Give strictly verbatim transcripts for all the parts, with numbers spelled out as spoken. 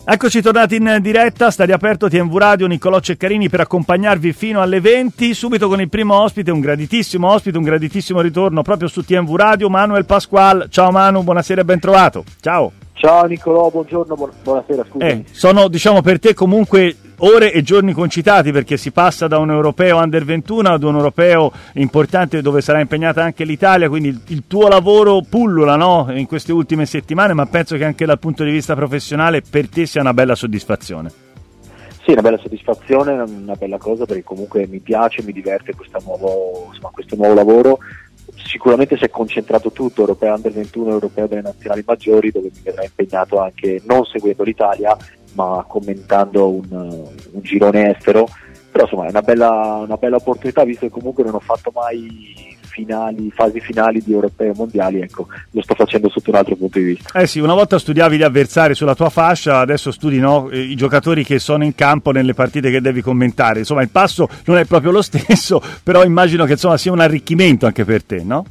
Eccoci tornati in diretta, Stadio Aperto, T M V Radio, Niccolò Ceccarini per accompagnarvi fino alle venti, subito con il primo ospite, un graditissimo ospite, un graditissimo ritorno proprio su T M V Radio, Manuel Pasqual. Ciao Manu, buonasera e ben trovato. Ciao. Ciao Niccolò, buongiorno, bu- buonasera, scusami. Eh, sono diciamo per te comunque ore e giorni concitati, perché si passa da un europeo under ventuno ad un europeo importante dove sarà impegnata anche l'Italia, quindi il, il tuo lavoro pullula, no? In queste ultime settimane, ma penso che anche dal punto di vista professionale per te sia una bella soddisfazione. Sì, una bella soddisfazione, una bella cosa, perché comunque mi piace, mi diverte questa nuovo, insomma, questo nuovo lavoro. Sicuramente si è concentrato tutto, europeo under ventuno, europeo delle nazionali maggiori, dove mi vedrà impegnato anche non seguendo l'Italia ma commentando un, un girone estero, però insomma è una bella, una bella opportunità, visto che comunque non ho fatto mai finali, fasi finali di europei mondiali, ecco, lo sto facendo sotto un altro punto di vista. Eh sì, una volta studiavi gli avversari sulla tua fascia, adesso studi, no, i giocatori che sono in campo nelle partite che devi commentare, insomma il passo non è proprio lo stesso, però immagino che insomma sia un arricchimento anche per te, no?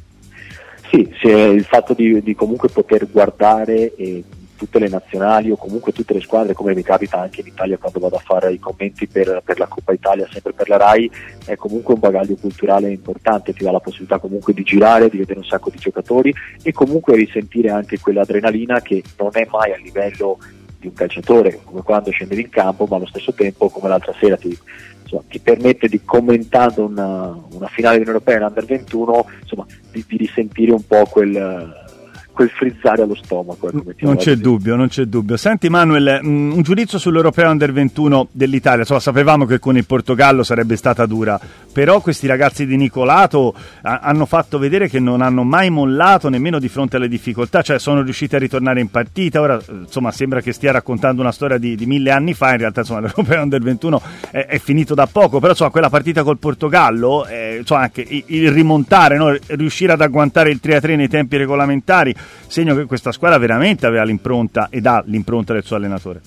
Sì, sì, il fatto di, di comunque poter guardare e tutte le nazionali o comunque tutte le squadre, come mi capita anche in Italia quando vado a fare i commenti per, per la Coppa Italia, sempre per la Rai, è comunque un bagaglio culturale importante, ti dà la possibilità comunque di girare, di vedere un sacco di giocatori e comunque risentire anche quell'adrenalina che non è mai a livello di un calciatore, come quando scendevi in campo, ma allo stesso tempo, come l'altra sera, ti, insomma, ti permette di, commentando una, una finale di un'Europea in under ventuno, insomma, di, di risentire un po' quel... quel frizzare allo stomaco. Non c'è dubbio, non c'è dubbio. Senti Manuel, mh, un giudizio sull'Europeo under ventuno dell'Italia. Insomma, sapevamo che con il Portogallo sarebbe stata dura, però questi ragazzi di Nicolato a- hanno fatto vedere che non hanno mai mollato nemmeno di fronte alle difficoltà, cioè sono riusciti a ritornare in partita. Ora insomma sembra che stia raccontando una storia di, di mille anni fa, in realtà insomma l'Europeo under ventuno è, è finito da poco, però insomma quella partita col Portogallo, eh, insomma anche il, il rimontare, no? Riuscire ad agguantare il tre a tre nei tempi regolamentari, segno che questa squadra veramente aveva l'impronta ed ha l'impronta del suo allenatore.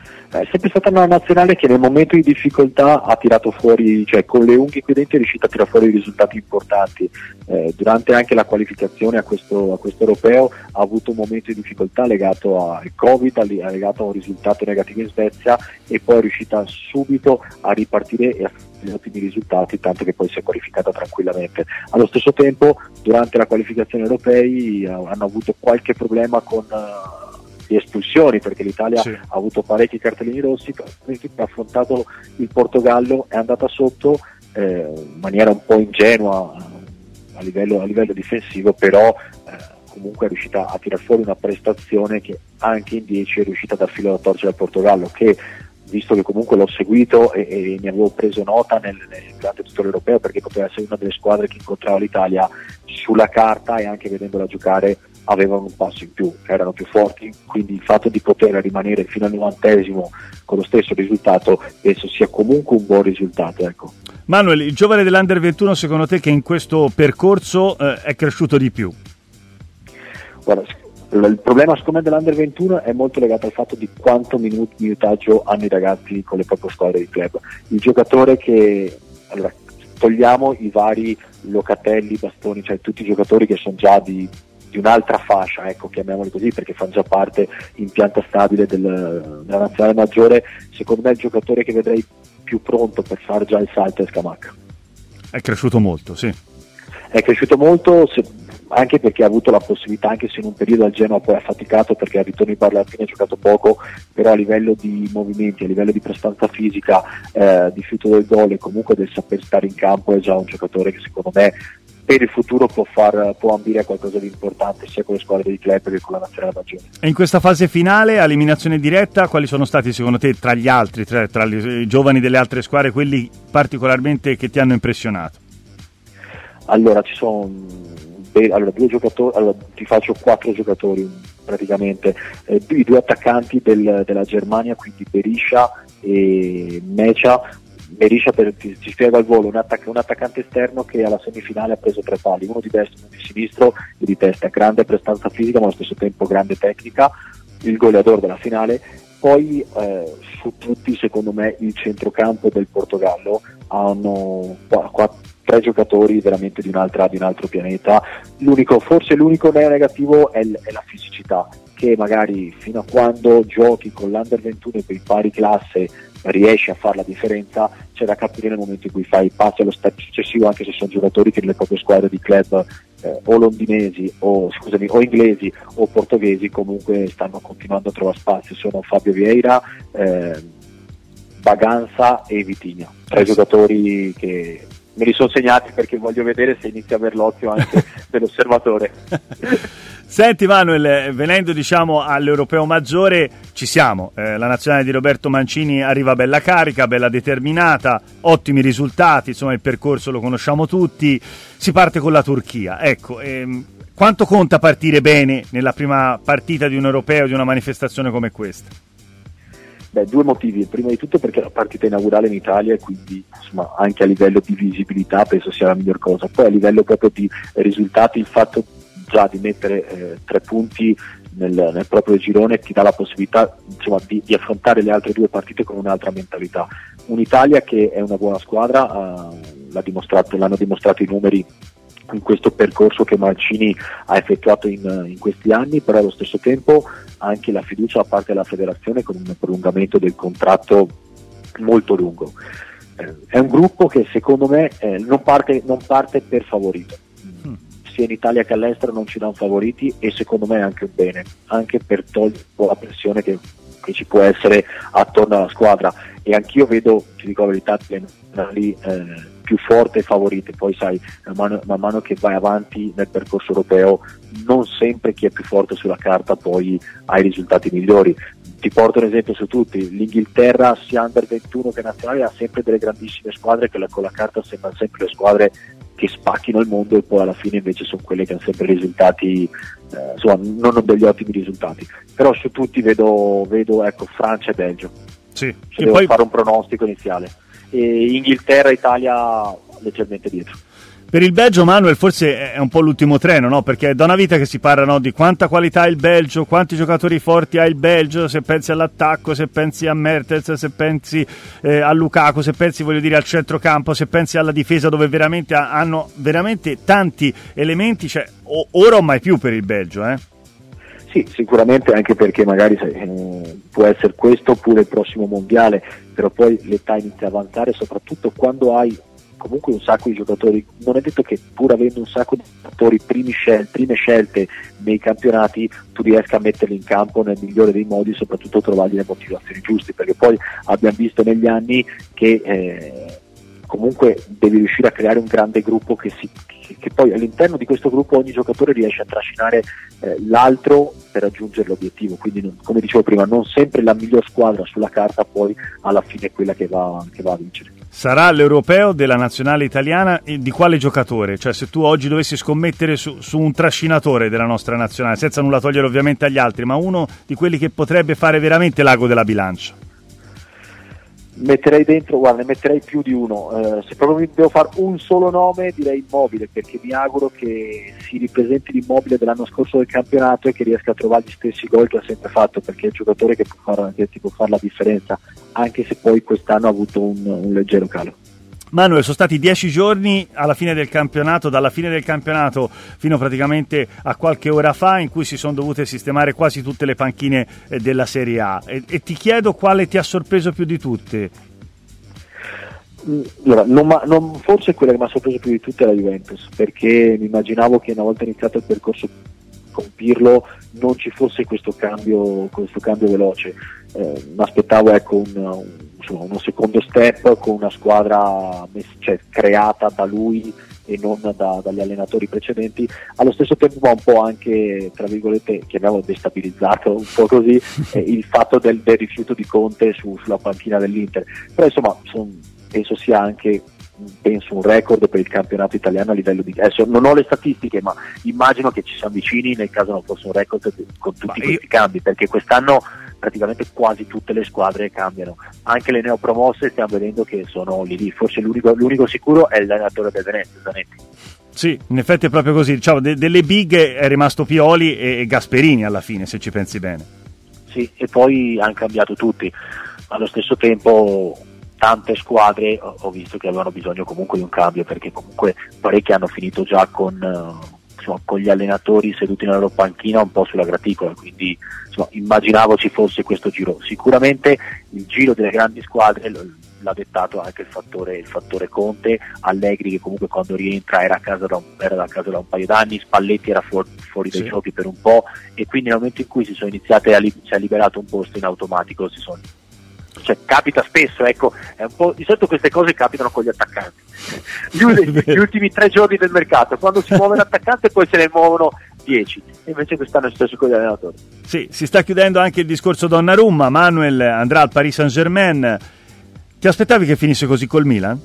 È sempre stata una nazionale che nel momento di difficoltà ha tirato fuori, cioè con le unghie qui dentro è riuscita a tirare fuori risultati importanti. Eh, durante anche la qualificazione a questo, a questo europeo ha avuto un momento di difficoltà legato al Covid, legato a un risultato negativo in Svezia, e poi è riuscita subito a ripartire e a gli ottimi risultati, tanto che poi si è qualificata tranquillamente. Allo stesso tempo durante la qualificazione europei uh, hanno avuto qualche problema con uh, le espulsioni, perché l'Italia sì. ha avuto parecchi cartellini rossi, ha affrontato il Portogallo, è andata sotto eh, in maniera un po' ingenua a livello, a livello difensivo, però eh, comunque è riuscita a tirar fuori una prestazione che anche in dieci è riuscita a dar filo alla torcere al Portogallo, che visto che comunque l'ho seguito e, e ne avevo preso nota nel, nel, durante tutto l'Europeo, perché poteva essere una delle squadre che incontrava l'Italia sulla carta, e anche vedendola giocare avevano un passo in più, erano più forti, quindi il fatto di poter rimanere fino al novantesimo con lo stesso risultato penso sia comunque un buon risultato, ecco. Manuel, il giovane dell'Under ventuno secondo te che in questo percorso eh, è cresciuto di più? Guarda, il problema secondo me dell'Under ventuno è molto legato al fatto di quanto minut- minutaggio hanno i ragazzi con le proprie squadre di club. Il giocatore che, allora, togliamo i vari Locatelli, Bastoni, cioè tutti i giocatori che sono già di, di un'altra fascia, ecco, chiamiamoli così, perché fanno già parte in pianta stabile del, della nazionale maggiore. Secondo me il giocatore che vedrei più pronto per fare già il salto è Scamacca. È cresciuto molto, sì. È cresciuto molto, se, anche perché ha avuto la possibilità, anche se in un periodo al Genoa poi ha faticato perché al ritorno di Barlatini ha giocato poco, però a livello di movimenti, a livello di prestanza fisica, eh, di fiuto del gol e comunque del saper stare in campo è già un giocatore che secondo me per il futuro può, far, può ambire a qualcosa di importante sia con le squadre di club che con la nazionale maggiore. E in questa fase finale, a eliminazione diretta, quali sono stati secondo te tra gli altri, tra, tra i giovani delle altre squadre, quelli particolarmente che ti hanno impressionato? Allora ci sono beh, allora, due giocatori, allora, ti faccio quattro giocatori praticamente, eh, i due attaccanti del, della Germania, quindi Berisha e Mecha. Berisha, per, ti, ti spiego al volo, un, attac- un attaccante esterno che alla semifinale ha preso tre pali, uno di destra e uno di sinistro, e di testa, grande prestanza fisica ma allo stesso tempo grande tecnica, il goleador della finale. Poi eh, su tutti secondo me il centrocampo del Portogallo hanno qua, qua, tre giocatori veramente di un'altra, di un altro pianeta. L'unico, forse l'unico negativo è, l- è la fisicità, che magari fino a quando giochi con l'Under ventuno per i pari classe riesci a fare la differenza. C'è da capire nel momento in cui fai passi allo step successivo, anche se sono giocatori che nelle proprie squadre di club eh, o londinesi o scusami o inglesi o portoghesi comunque stanno continuando a trovare spazio. Sono Fabio Vieira, eh, Baganza e Vitinha, tre giocatori che me li sono segnati perché voglio vedere se inizia a aver l'occhio anche dell'osservatore. Senti Manuel, venendo diciamo all'Europeo Maggiore, ci siamo, eh, la nazionale di Roberto Mancini arriva bella carica, bella determinata, ottimi risultati, insomma il percorso lo conosciamo tutti, si parte con la Turchia. Ecco, ehm, quanto conta partire bene nella prima partita di un Europeo, di una manifestazione come questa? Beh, due motivi. Prima di tutto perché è la partita inaugurale in Italia e quindi insomma anche a livello di visibilità penso sia la miglior cosa. Poi a livello proprio di risultati, il fatto già di mettere eh, tre punti nel, nel proprio girone ti dà la possibilità insomma, di, di affrontare le altre due partite con un'altra mentalità. Un'Italia che è una buona squadra, eh, l'ha dimostrato, l'hanno dimostrato i numeri in questo percorso che Mancini ha effettuato in, in questi anni, però allo stesso tempo anche la fiducia da parte della federazione con un prolungamento del contratto molto lungo. Eh, è un gruppo che secondo me eh, non, parte, non parte per favorito, mm. sia in Italia che all'estero non ci danno favoriti e secondo me è anche un bene, anche per togliere la pressione che, che ci può essere attorno alla squadra. E anch'io vedo, ti dico la verità, lì eh, più forte e favorite. Poi sai, man mano, man mano che vai avanti nel percorso europeo non sempre chi è più forte sulla carta poi ha i risultati migliori. Ti porto un esempio su tutti: l'Inghilterra sia under ventuno che nazionale ha sempre delle grandissime squadre che la, con la carta sembrano sempre le squadre che spacchino il mondo e poi alla fine invece sono quelle che hanno sempre risultati eh, insomma non degli ottimi risultati. Però su tutti vedo, vedo ecco Francia e Belgio. Sì. Se devo poi fare un pronostico iniziale, e Inghilterra e Italia leggermente dietro. Per il Belgio, Manuel, forse è un po' l'ultimo treno, no? Perché è da una vita che si parla, no, di quanta qualità ha il Belgio, quanti giocatori forti ha il Belgio, se pensi all'attacco, se pensi a Mertens, se pensi eh, a Lukaku, se pensi, voglio dire, al centrocampo, se pensi alla difesa, dove veramente ha, hanno veramente tanti elementi, cioè o, ora o mai più per il Belgio, eh? Sì, sicuramente, anche perché magari eh, può essere questo oppure il prossimo mondiale, però poi l'età inizia a avanzare, soprattutto quando hai comunque un sacco di giocatori. Non è detto che pur avendo un sacco di giocatori primi scel- prime scelte nei campionati tu riesca a metterli in campo nel migliore dei modi, soprattutto trovargli le motivazioni giuste, perché poi abbiamo visto negli anni che eh, comunque devi riuscire a creare un grande gruppo che, si, che, che poi all'interno di questo gruppo ogni giocatore riesce a trascinare eh, l'altro per raggiungere l'obiettivo. Quindi non, come dicevo prima, non sempre la miglior squadra sulla carta poi alla fine è quella che va, che va a vincere. Sarà l'Europeo della nazionale italiana e di quale giocatore? Cioè, se tu oggi dovessi scommettere su, su un trascinatore della nostra nazionale, senza nulla togliere ovviamente agli altri, ma uno di quelli che potrebbe fare veramente l'ago della bilancia. Metterei dentro, guarda, ne metterei più di uno. Eh, se proprio mi devo fare un solo nome direi Immobile, perché mi auguro che si ripresenti l'Immobile dell'anno scorso del campionato e che riesca a trovare gli stessi gol che ha sempre fatto, perché è il giocatore che può fare, che ti può fare la differenza, anche se poi quest'anno ha avuto un, un leggero calo. Manuel, sono stati dieci giorni alla fine del campionato, dalla fine del campionato fino praticamente a qualche ora fa, in cui si sono dovute sistemare quasi tutte le panchine eh, della Serie A, e, e ti chiedo quale ti ha sorpreso più di tutte. Allora, non ma, non, forse quella che mi ha sorpreso più di tutte è la Juventus, perché mi immaginavo che una volta iniziato il percorso con Pirlo non ci fosse questo cambio, questo cambio veloce. Eh, mi aspettavo ecco un, un, insomma, uno secondo step con una squadra mess- cioè, creata da lui e non da, dagli allenatori precedenti. Allo stesso tempo ma un po' anche, tra virgolette, chiamiamolo destabilizzato un po' così eh, il fatto del, del rifiuto di Conte su, sulla panchina dell'Inter. Però insomma son, penso sia anche penso un record per il campionato italiano a livello di, adesso non ho le statistiche ma immagino che ci siamo vicini nel caso non fosse un record con tutti ma questi io... cambi, perché quest'anno praticamente quasi tutte le squadre cambiano, anche le neopromosse stiamo vedendo che sono lì lì. Forse l'unico, l'unico sicuro è l'allenatore del Venezia, Zanetti. Sì, in effetti è proprio così, diciamo, de- delle big è rimasto Pioli e-, e Gasperini alla fine, se ci pensi bene. Sì, e poi hanno cambiato tutti. Allo stesso tempo tante squadre ho, ho visto che avevano bisogno comunque di un cambio, perché comunque parecchi hanno finito già con, uh, insomma, con gli allenatori seduti nella loro panchina un po' sulla graticola, quindi insomma, immaginavo ci fosse questo giro. Sicuramente il giro delle grandi squadre l'ha dettato anche il fattore, il fattore Conte. Allegri, che comunque quando rientra era a casa da un, era da casa da un paio d'anni, Spalletti era fuori, fuori dai sì. giochi per un po', e quindi nel momento in cui si sono iniziate a li, si è liberato un posto, in automatico si sono, cioè capita spesso, ecco, è un po', di solito queste cose capitano con gli attaccanti, gli, ultimi, gli ultimi tre giorni del mercato, quando si muove l'attaccante poi se ne muovono dieci, e invece quest'anno è successo con gli allenatori. Sì, si sta chiudendo anche il discorso Donnarumma. Manuel andrà al Paris Saint-Germain. Ti aspettavi che finisse così col Milan?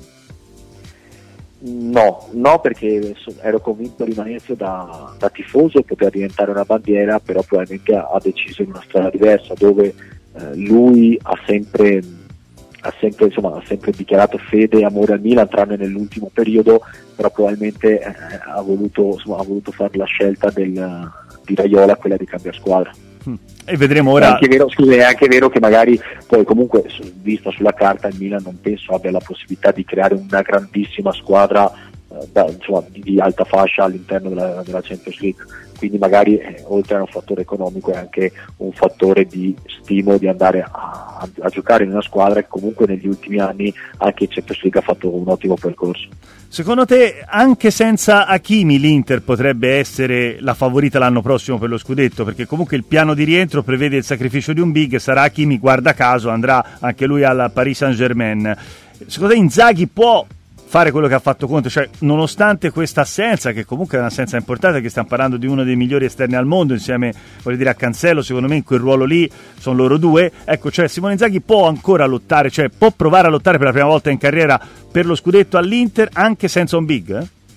No, no, perché ero convinto rimanesse da, da tifoso, poteva diventare una bandiera, però probabilmente ha, ha deciso in una strada diversa, dove eh, lui ha sempre, ha sempre, insomma, ha sempre dichiarato fede e amore al Milan, tranne nell'ultimo periodo, però probabilmente eh, ha voluto, insomma, ha voluto fare la scelta del, di Raiola, quella di cambiare squadra. E vedremo ora. È anche vero, scusa, è anche vero che magari poi comunque vista sulla carta il Milan non penso abbia la possibilità di creare una grandissima squadra eh, da, insomma, di, di alta fascia all'interno della, della Champions League, quindi magari eh, oltre a un fattore economico è anche un fattore di stimolo di andare a, a, a giocare in una squadra che comunque negli ultimi anni anche in Champions League ha fatto un ottimo percorso. Secondo te anche senza Hakimi l'Inter potrebbe essere la favorita l'anno prossimo per lo scudetto? Perché comunque il piano di rientro prevede il sacrificio di un big, sarà Hakimi, guarda caso, andrà anche lui al Paris Saint-Germain. Secondo te Inzaghi può fare quello che ha fatto Conte, cioè nonostante questa assenza, che comunque è un'assenza importante, che stiamo parlando di uno dei migliori esterni al mondo insieme, voglio dire, a Cancelo, secondo me in quel ruolo lì sono loro due, ecco, cioè Simone Inzaghi può ancora lottare, cioè può provare a lottare per la prima volta in carriera per lo scudetto all'Inter anche senza un big?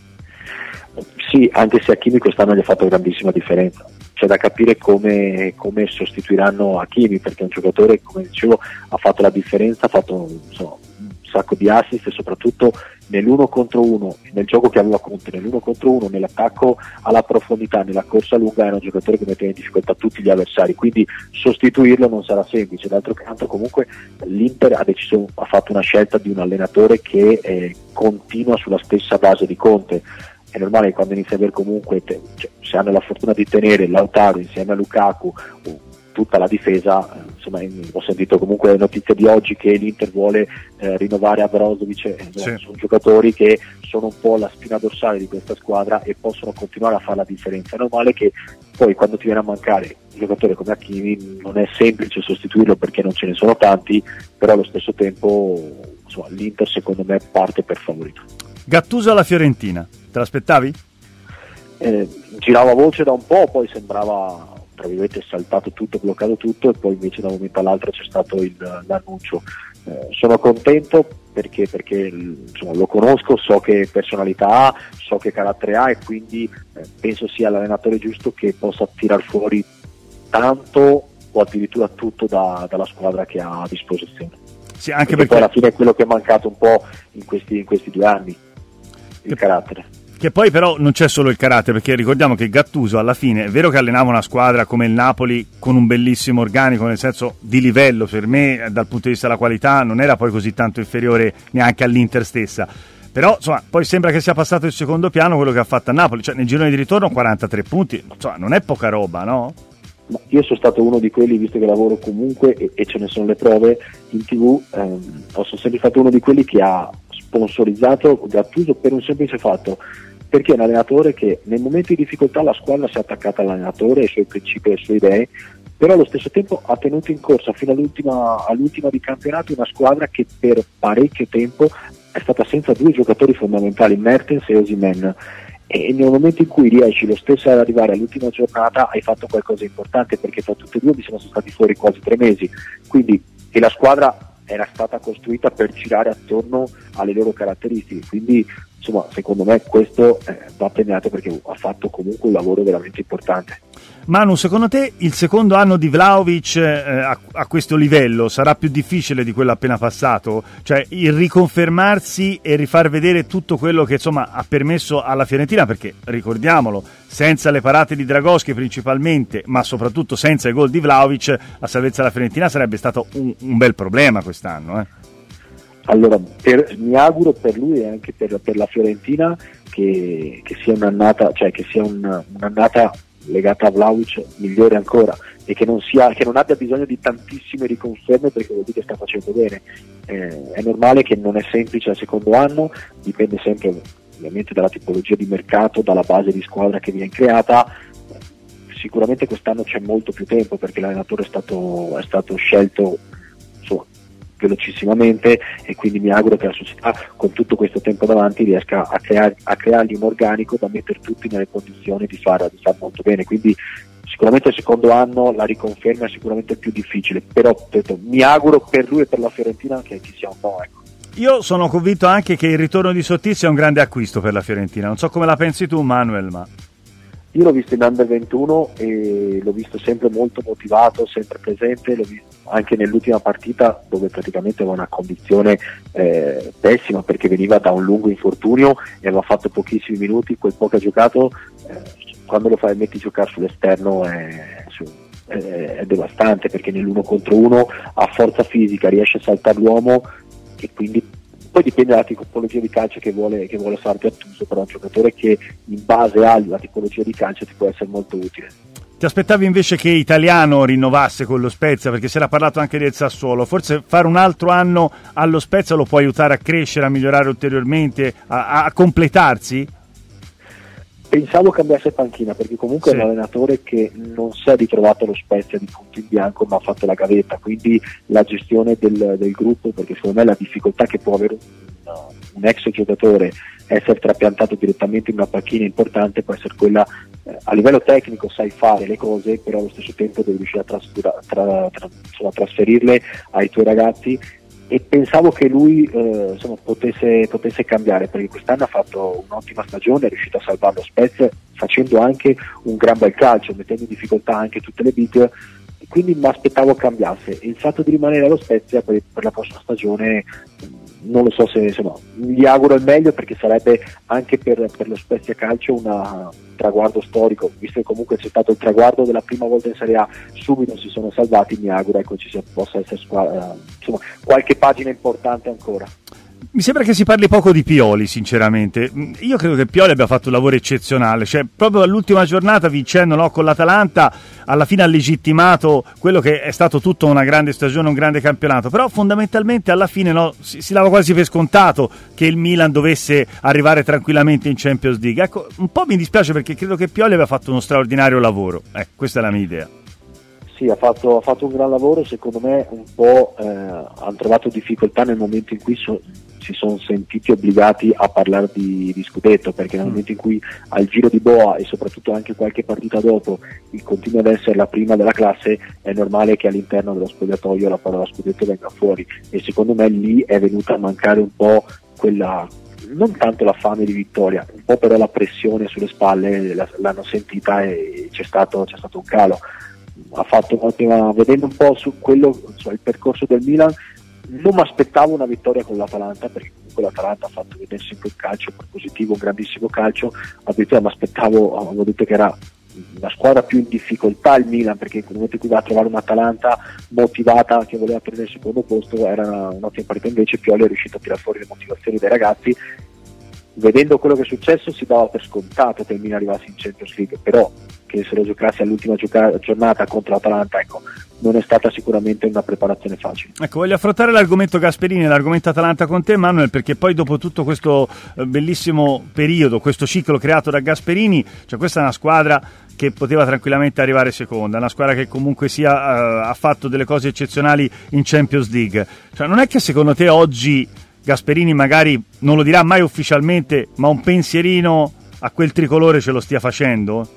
Eh? Sì, anche se Hakimi quest'anno gli ha fatto grandissima differenza. C'è da capire come, come sostituiranno Hakimi, perché è un giocatore, come dicevo, ha fatto la differenza, ha fatto insomma, un sacco di assist e soprattutto nell'uno contro uno, nel gioco che aveva Conte, nell'uno contro uno, nell'attacco alla profondità, nella corsa lunga, era un giocatore che metteva in difficoltà tutti gli avversari, quindi sostituirlo non sarà semplice. D'altro canto comunque l'Inter ha deciso, ha fatto una scelta di un allenatore che eh, continua sulla stessa base di Conte. È normale che quando inizi a avere comunque, te, cioè, se hanno la fortuna di tenere Lautaro insieme a Lukaku, tutta la difesa, eh, insomma, ho sentito comunque le notizie di oggi che l'Inter vuole eh, rinnovare a Brozovic, eh, sì. Sono giocatori che sono un po' la spina dorsale di questa squadra e possono continuare a fare la differenza. È normale che poi quando ti viene a mancare un giocatore come Hakimi non è semplice sostituirlo perché non ce ne sono tanti, però allo stesso tempo insomma, l'Inter secondo me parte per favorito. Gattuso alla Fiorentina, te l'aspettavi? Eh, girava voce da un po', poi sembrava tra virgolette saltato tutto, bloccato tutto, e poi invece da un momento all'altro c'è stato il, l'annuncio. Eh, sono contento perché, perché insomma, lo conosco, so che personalità ha, so che carattere ha, e quindi eh, penso sia l'allenatore giusto che possa tirar fuori tanto o addirittura tutto da, dalla squadra che ha a disposizione. Sì, anche perché, perché poi alla fine è quello che è mancato un po' in questi, in questi due anni, il che... carattere. Che poi però non c'è solo il carattere, perché ricordiamo che Gattuso alla fine è vero che allenava una squadra come il Napoli con un bellissimo organico, nel senso di livello, per me dal punto di vista della qualità non era poi così tanto inferiore neanche all'Inter stessa, però insomma poi sembra che sia passato il secondo piano quello che ha fatto a Napoli, cioè nel girone di ritorno quarantatré punti, insomma non è poca roba, no? Ma io sono stato uno di quelli, visto che lavoro comunque e, e ce ne sono le prove in tv, ehm, sono sempre stato uno di quelli che ha sponsorizzato Gattuso per un semplice fatto, perché è un allenatore che nel momento di difficoltà la squadra si è attaccata all'allenatore, ai suoi principi e alle sue idee, però allo stesso tempo ha tenuto in corsa fino all'ultima, all'ultima di campionato una squadra che per parecchio tempo è stata senza due giocatori fondamentali, Mertens e Osimhen, e nel momento in cui riesci lo stesso ad arrivare all'ultima giornata hai fatto qualcosa di importante, perché tra tutti e due mi sono stati fuori quasi tre mesi, quindi e la squadra era stata costruita per girare attorno alle loro caratteristiche, quindi insomma secondo me questo eh, va premiato perché ha fatto comunque un lavoro veramente importante. Manu, secondo te il secondo anno di Vlahovic eh, a, a questo livello sarà più difficile di quello appena passato? Cioè il riconfermarsi e rifar vedere tutto quello che insomma ha permesso alla Fiorentina, perché ricordiamolo, senza le parate di Dragoschi principalmente, ma soprattutto senza i gol di Vlahovic, la salvezza della Fiorentina sarebbe stato un, un bel problema quest'anno, eh? Allora, per, mi auguro per lui e anche per, per la Fiorentina che, che sia un'annata, cioè che sia un, un'annata legata a Vlahovic migliore ancora e che non, sia, che non abbia bisogno di tantissime riconferme, perché vuol dire che sta facendo bene. Eh, è normale che non è semplice al secondo anno, dipende sempre ovviamente dalla tipologia di mercato, dalla base di squadra che viene creata. Sicuramente quest'anno c'è molto più tempo perché l'allenatore è stato, è stato scelto insomma, velocissimamente, e quindi mi auguro che la società con tutto questo tempo davanti riesca a, crear, a creargli un organico da mettere tutti nelle condizioni di far, di far molto bene. Quindi sicuramente il secondo anno la riconferma è sicuramente più difficile, però detto, mi auguro per lui e per la Fiorentina che ci sia un no, ecco. Io sono convinto anche che il ritorno di Sottil sia un grande acquisto per la Fiorentina, non so come la pensi tu, Manuel, ma... Io l'ho visto in Under ventuno e l'ho visto sempre molto motivato, sempre presente, l'ho visto anche nell'ultima partita dove praticamente aveva una condizione eh, pessima perché veniva da un lungo infortunio e aveva fatto pochissimi minuti. Quel po' che ha giocato, eh, quando lo fai metti giocare sull'esterno è, è, è devastante, perché nell'uno contro uno ha forza fisica, riesce a saltare l'uomo, e quindi poi dipende dalla tipologia di calcio che vuole, che vuole fare Gattuso, però è un giocatore che in base alla tipologia di calcio ti può essere molto utile. Ti aspettavi invece che Italiano rinnovasse con lo Spezia, perché si era parlato anche del Sassuolo, forse fare un altro anno allo Spezia lo può aiutare a crescere, a migliorare ulteriormente, a, a completarsi? Pensavo cambiasse panchina, perché comunque sì. È un allenatore che non si è ritrovato lo Spezia di punto in bianco, ma ha fatto la gavetta, quindi la gestione del, del gruppo, perché secondo me la difficoltà che può avere un, un ex giocatore essere trapiantato direttamente in una panchina importante può essere quella, eh, a livello tecnico sai fare le cose, però allo stesso tempo devi riuscire a, trasfera, tra, tra, insomma, trasferirle ai tuoi ragazzi, e pensavo che lui eh, insomma, potesse, potesse cambiare, perché quest'anno ha fatto un'ottima stagione, è riuscito a salvare lo Spezia facendo anche un gran bel calcio, mettendo in difficoltà anche tutte le big, quindi mi aspettavo cambiasse. Il fatto di rimanere allo Spezia per, per la prossima stagione non lo so se, insomma, gli auguro il meglio, perché sarebbe anche per, per lo Spezia Calcio una, un traguardo storico, visto che comunque c'è stato il traguardo della prima volta in Serie A, subito si sono salvati, mi auguro ecco, ci sia, possa essere squa- insomma, qualche pagina importante ancora. Mi sembra che si parli poco di Pioli, sinceramente. Io credo che Pioli abbia fatto un lavoro eccezionale, cioè proprio all'ultima giornata, vincendo no, con l'Atalanta, alla fine ha legittimato quello che è stato tutta una grande stagione, un grande campionato, però fondamentalmente alla fine no, si, si dava quasi per scontato che il Milan dovesse arrivare tranquillamente in Champions League. Ecco, un po' mi dispiace perché credo che Pioli abbia fatto uno straordinario lavoro, ecco, questa è la mia idea. Sì, ha fatto, ha fatto un gran lavoro, secondo me un po' eh, hanno trovato difficoltà nel momento in cui so, si sono sentiti obbligati a parlare di, di scudetto, perché nel mm. momento in cui al giro di boa e soprattutto anche qualche partita dopo il continua ad essere la prima della classe, è normale che all'interno dello spogliatoio la parola scudetto venga fuori, e secondo me lì è venuta a mancare un po' quella, non tanto la fame di vittoria, un po' però la pressione sulle spalle l'hanno sentita e c'è stato, c'è stato un calo. Ha fatto un'ottima, vedendo un po' su quello, cioè il percorso del Milan, non mi aspettavo una vittoria con l'Atalanta, perché comunque l'Atalanta ha fatto vedere sempre un calcio positivo, un grandissimo calcio, addirittura mi aspettavo, avevo detto che era la squadra più in difficoltà il Milan, perché nel momento in cui va a trovare un'Atalanta motivata che voleva prendere il secondo posto era una, un'ottima partita, invece Pioli è riuscito a tirare fuori le motivazioni dei ragazzi. Vedendo quello che è successo si dava per scontato che il Milan arrivasse in Champions League, però che se lo giocasse all'ultima gioca- giornata contro l'Atalanta, ecco, non è stata sicuramente una preparazione facile. Ecco, voglio affrontare l'argomento Gasperini e l'argomento Atalanta con te, Manuel, perché poi dopo tutto questo eh, bellissimo periodo, questo ciclo creato da Gasperini, cioè questa è una squadra che poteva tranquillamente arrivare seconda, una squadra che comunque sia uh, ha fatto delle cose eccezionali in Champions League. Cioè, non è che secondo te oggi Gasperini magari non lo dirà mai ufficialmente, ma un pensierino a quel tricolore ce lo stia facendo?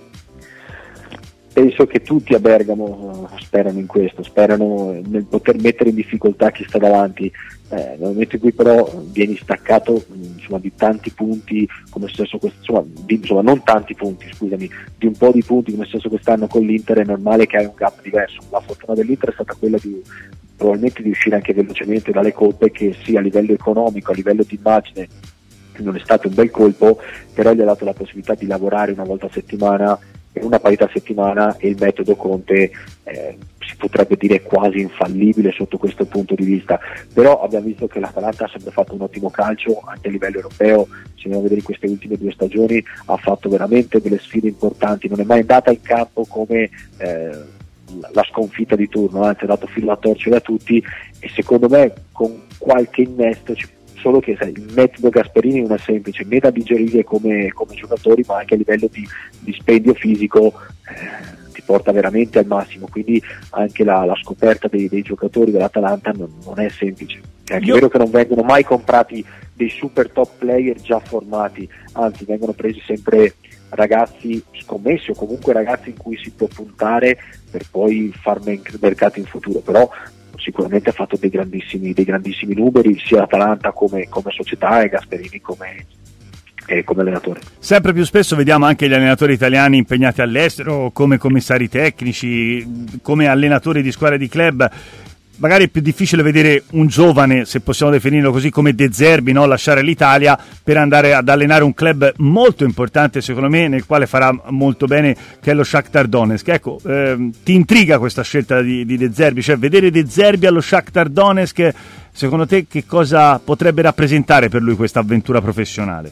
Penso che tutti a Bergamo sperano in questo, sperano nel poter mettere in difficoltà chi sta davanti, eh, nel momento in cui però vieni staccato insomma, di tanti punti, come è successo questo, insomma, di, insomma non tanti punti, scusami, di un po' di punti come è successo quest'anno con l'Inter, è normale che hai un gap diverso. La fortuna dell'Inter è stata quella di probabilmente di uscire anche velocemente dalle colpe, che sì, a livello economico, a livello di immagine non è stato un bel colpo, però gli ha dato la possibilità di lavorare una volta a settimana, una parità a settimana, e il metodo Conte eh, potrebbe dire quasi infallibile sotto questo punto di vista, però abbiamo visto che l'Atalanta ha sempre fatto un ottimo calcio anche a livello europeo. Se andiamo a vedere in queste ultime due stagioni ha fatto veramente delle sfide importanti, non è mai andata in campo come eh, la sconfitta di turno, anzi ha dato filo a torcere a tutti, e secondo me con qualche innesto ci solo che sai, il metodo Gasperini non è semplice né da digerire come, come giocatori, ma anche a livello di dispendio fisico eh, ti porta veramente al massimo, quindi anche la, la scoperta dei, dei giocatori dell'Atalanta non, non è semplice. È anche Io... vero che non vengono mai comprati dei super top player già formati, anzi vengono presi sempre ragazzi scommessi o comunque ragazzi in cui si può puntare per poi far mercato in futuro, però sicuramente ha fatto dei grandissimi, dei grandissimi numeri sia l'Atalanta come, come società e Gasperini come, eh, come allenatore. Sempre più spesso vediamo anche gli allenatori italiani impegnati all'estero come commissari tecnici, come allenatori di squadre di club. Magari è più difficile vedere un giovane, se possiamo definirlo così, come De Zerbi, no? Lasciare l'Italia per andare ad allenare un club molto importante, secondo me, nel quale farà molto bene, che è lo Shakhtar Donetsk. Ecco, ehm, ti intriga questa scelta di, di De Zerbi? Cioè, vedere De Zerbi allo Shakhtar Donetsk, secondo te che cosa potrebbe rappresentare per lui questa avventura professionale?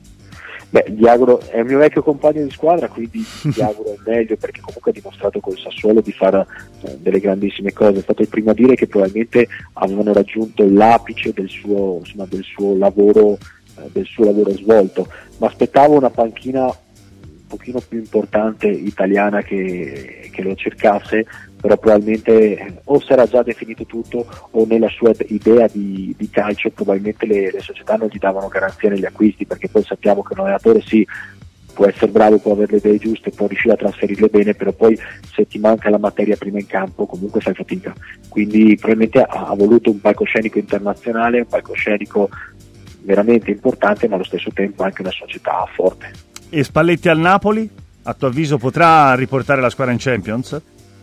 Beh, gli auguro, è un mio vecchio compagno di squadra, quindi gli auguro il meglio, perché comunque ha dimostrato col Sassuolo di fare eh, delle grandissime cose. È stato il primo a dire che probabilmente avevano raggiunto l'apice del suo, insomma, del suo lavoro, eh, del suo lavoro svolto, ma aspettavo una panchina un pochino più importante italiana che, che lo cercasse, però probabilmente o si era già definito tutto o nella sua idea di, di calcio probabilmente le, le società non gli davano garanzia negli acquisti, perché poi sappiamo che un allenatore sì, può essere bravo, può avere le idee giuste, può riuscire a trasferirle bene, però poi se ti manca la materia prima in campo comunque fai fatica, quindi probabilmente ha, ha voluto un palcoscenico internazionale, un palcoscenico veramente importante, ma allo stesso tempo anche una società forte. E Spalletti al Napoli, a tuo avviso potrà riportare la squadra in Champions?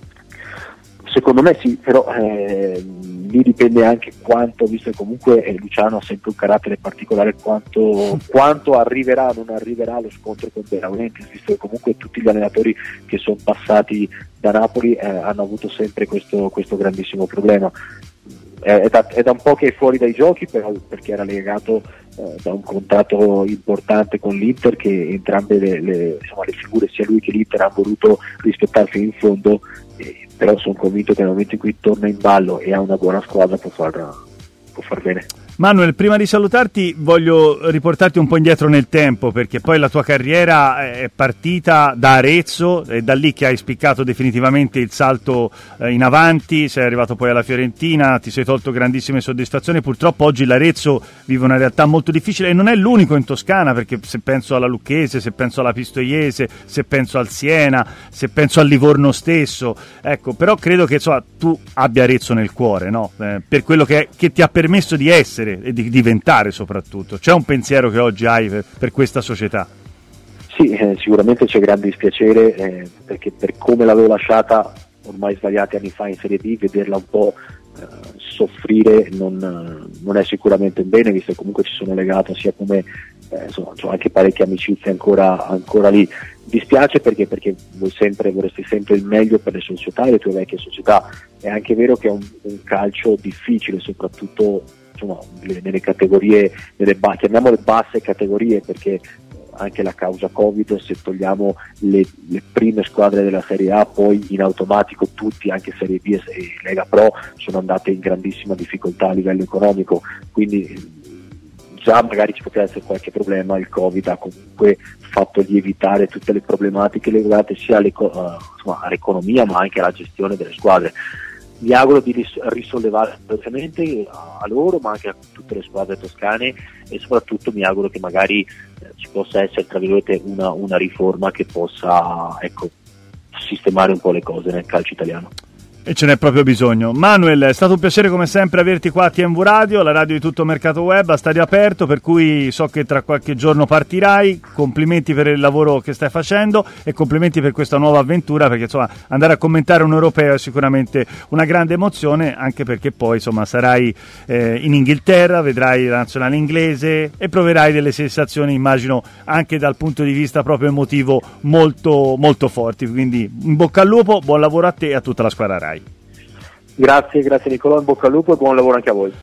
Secondo me sì, però eh, lì dipende anche quanto, visto che comunque eh, Luciano ha sempre un carattere particolare, quanto, quanto arriverà o non arriverà lo scontro con De Laurentiis, visto che comunque tutti gli allenatori che sono passati da Napoli eh, hanno avuto sempre questo, questo grandissimo problema. È da, è da un po' che è fuori dai giochi, però perché era legato eh, da un contratto importante con l'Inter, che entrambe le, le, insomma, le figure, sia lui che l'Inter, hanno voluto rispettarsi in fondo, eh, però sono convinto che nel momento in cui torna in ballo e ha una buona squadra può far, può far bene. Manuel, prima di salutarti voglio riportarti un po' indietro nel tempo, perché poi la tua carriera è partita da Arezzo, è da lì che hai spiccato definitivamente il salto in avanti, sei arrivato poi alla Fiorentina, ti sei tolto grandissime soddisfazioni. Purtroppo oggi l'Arezzo vive una realtà molto difficile e non è l'unico in Toscana, perché se penso alla Lucchese, se penso alla Pistoiese, se penso al Siena, se penso al Livorno stesso, ecco, però credo che insomma, tu abbia Arezzo nel cuore, no? Eh, per quello che, che ti ha permesso di essere e di diventare soprattutto. C'è un pensiero che oggi hai per, per questa società? Sì, eh, sicuramente c'è grande dispiacere, eh, perché per come l'avevo lasciata ormai svariati anni fa in Serie D, vederla un po' eh, soffrire non, non è sicuramente un bene, visto che comunque ci sono legato sia come eh, insomma, ho anche parecchie amicizie ancora, ancora lì. Dispiace perché, perché vuoi sempre, vorresti sempre il meglio per le società e le tue vecchie società. È anche vero che è un, un calcio difficile, soprattutto insomma, nelle categorie, nelle ba- chiamiamole basse categorie, perché anche la causa Covid, se togliamo le, le prime squadre della Serie A, poi in automatico tutti, anche Serie B e Lega Pro, sono andate in grandissima difficoltà a livello economico, quindi già magari ci poteva essere qualche problema. Il Covid ha comunque fatto lievitare tutte le problematiche legate sia all'eco- uh, insomma, all'economia, ma anche alla gestione delle squadre. Mi auguro di ris- risollevare velocemente a loro, ma anche a tutte le squadre toscane, e soprattutto mi auguro che magari eh, ci possa essere, tra virgolette, una, una riforma che possa, ecco, sistemare un po' le cose nel calcio italiano. E ce n'è proprio bisogno. Manuel, è stato un piacere come sempre averti qua a T M V Radio, la radio di tutto mercato web, a stadio aperto, per cui so che tra qualche giorno partirai. Complimenti per il lavoro che stai facendo e complimenti per questa nuova avventura, perché insomma andare a commentare un europeo è sicuramente una grande emozione, anche perché poi insomma sarai eh, in Inghilterra, vedrai la nazionale inglese e proverai delle sensazioni, immagino, anche dal punto di vista proprio emotivo molto molto forti. Quindi in bocca al lupo, buon lavoro a te e a tutta la squadra Rai. Grazie, grazie Nicolò, in bocca al lupo e buon lavoro anche a voi.